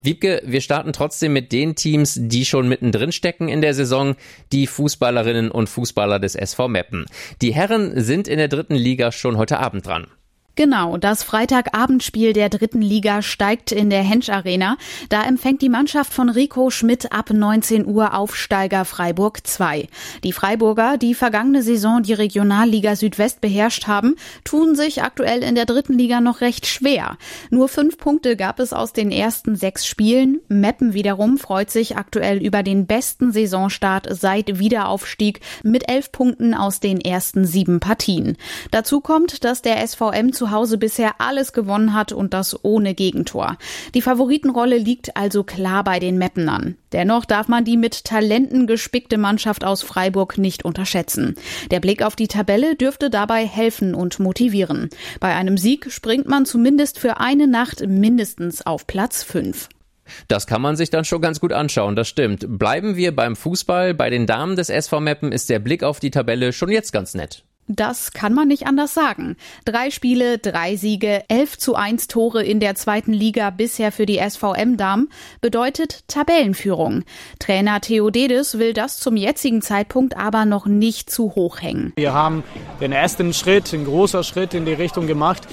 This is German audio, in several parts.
Wiebke, wir starten trotzdem mit den Teams, die schon mittendrin stecken in der Saison, die Fußballerinnen und Fußballer des SV Meppen. Die Herren sind in der 3. Liga schon heute Abend dran. Genau, das Freitagabendspiel der 3. Liga steigt in der Hensch Arena. Da empfängt die Mannschaft von Rico Schmidt ab 19 Uhr Aufsteiger Freiburg 2. Die Freiburger, die vergangene Saison die Regionalliga Südwest beherrscht haben, tun sich aktuell in der 3. Liga noch recht schwer. Nur 5 Punkte gab es aus den ersten 6 Spielen. Meppen wiederum freut sich aktuell über den besten Saisonstart seit Wiederaufstieg mit 11 Punkten aus den ersten 7 Partien. Dazu kommt, dass der SVM zu Hause bisher alles gewonnen hat und das ohne Gegentor. Die Favoritenrolle liegt also klar bei den Meppenern. Dennoch darf man die mit Talenten gespickte Mannschaft aus Freiburg nicht unterschätzen. Der Blick auf die Tabelle dürfte dabei helfen und motivieren. Bei einem Sieg springt man zumindest für eine Nacht mindestens auf Platz 5. Das kann man sich dann schon ganz gut anschauen, das stimmt. Bleiben wir beim Fußball. Bei den Damen des SV Meppen ist der Blick auf die Tabelle schon jetzt ganz nett. Das kann man nicht anders sagen. 3 Spiele, 3 Siege, 11:1 Tore in der 2. Liga bisher für die SVM-Damen bedeutet Tabellenführung. Trainer Theodedes will das zum jetzigen Zeitpunkt aber noch nicht zu hoch hängen. Wir haben den ersten Schritt, ein großer Schritt in die Richtung gemacht,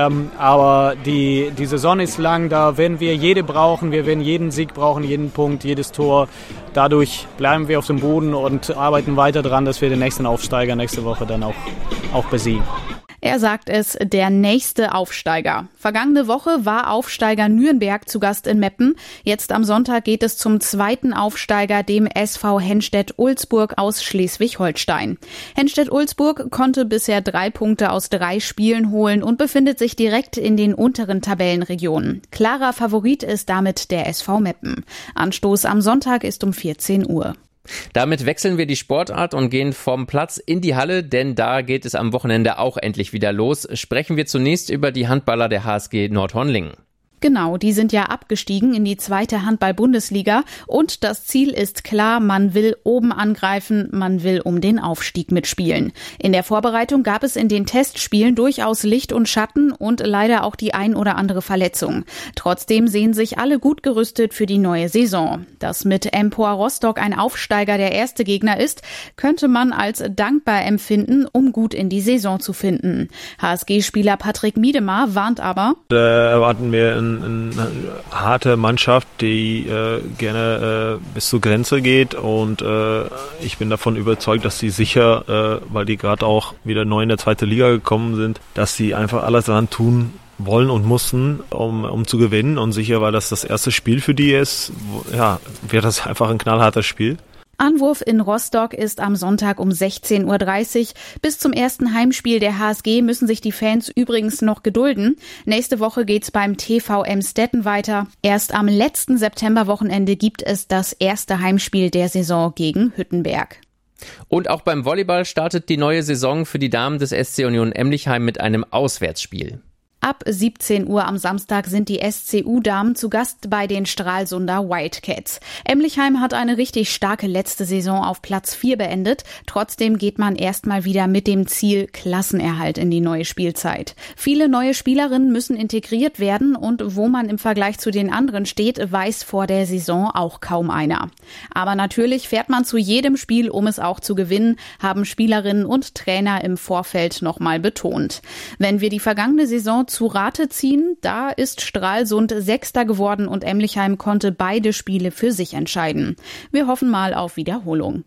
aber die Saison ist lang, da werden wir jede brauchen, wir werden jeden Sieg brauchen, jeden Punkt, jedes Tor. Dadurch bleiben wir auf dem Boden und arbeiten weiter dran, dass wir den nächsten Aufsteiger nächste Woche dann auch besiegen. Er sagt es, der nächste Aufsteiger. Vergangene Woche war Aufsteiger Nürnberg zu Gast in Meppen. Jetzt am Sonntag geht es zum 2. Aufsteiger, dem SV Henstedt-Ulzburg aus Schleswig-Holstein. Henstedt-Ulzburg konnte bisher 3 Punkte aus 3 Spielen holen und befindet sich direkt in den unteren Tabellenregionen. Klarer Favorit ist damit der SV Meppen. Anstoß am Sonntag ist um 14 Uhr. Damit wechseln wir die Sportart und gehen vom Platz in die Halle, denn da geht es am Wochenende auch endlich wieder los. Sprechen wir zunächst über die Handballer der HSG Nordhornlingen. Genau, die sind ja abgestiegen in die 2. Handball-Bundesliga und das Ziel ist klar, man will oben angreifen, man will um den Aufstieg mitspielen. In der Vorbereitung gab es in den Testspielen durchaus Licht und Schatten und leider auch die ein oder andere Verletzung. Trotzdem sehen sich alle gut gerüstet für die neue Saison. Dass mit Empor Rostock ein Aufsteiger der erste Gegner ist, könnte man als dankbar empfinden, um gut in die Saison zu finden. HSG-Spieler Patrick Miedemar warnt aber: erwarten wir eine harte Mannschaft, die gerne bis zur Grenze geht und ich bin davon überzeugt, dass sie sicher, weil die gerade auch wieder neu in der 2. Liga gekommen sind, dass sie einfach alles daran tun wollen und mussten, um zu gewinnen, und sicher, weil das erste Spiel für die ist, ja, wird das einfach ein knallhartes Spiel. Anwurf in Rostock ist am Sonntag um 16:30 Uhr. Bis zum ersten Heimspiel der HSG müssen sich die Fans übrigens noch gedulden. Nächste Woche geht's beim TV Emstetten weiter. Erst am letzten Septemberwochenende gibt es das erste Heimspiel der Saison gegen Hüttenberg. Und auch beim Volleyball startet die neue Saison für die Damen des SC Union Emlichheim mit einem Auswärtsspiel. Ab 17 Uhr am Samstag sind die SCU-Damen zu Gast bei den Stralsunder Wildcats. Emlichheim hat eine richtig starke letzte Saison auf Platz 4 beendet. Trotzdem geht man erstmal wieder mit dem Ziel Klassenerhalt in die neue Spielzeit. Viele neue Spielerinnen müssen integriert werden und wo man im Vergleich zu den anderen steht, weiß vor der Saison auch kaum einer. Aber natürlich fährt man zu jedem Spiel, um es auch zu gewinnen, haben Spielerinnen und Trainer im Vorfeld nochmal betont. Wenn wir die vergangene Saison zu Rate ziehen, da ist Stralsund 6. geworden und Emlichheim konnte beide Spiele für sich entscheiden. Wir hoffen mal auf Wiederholung.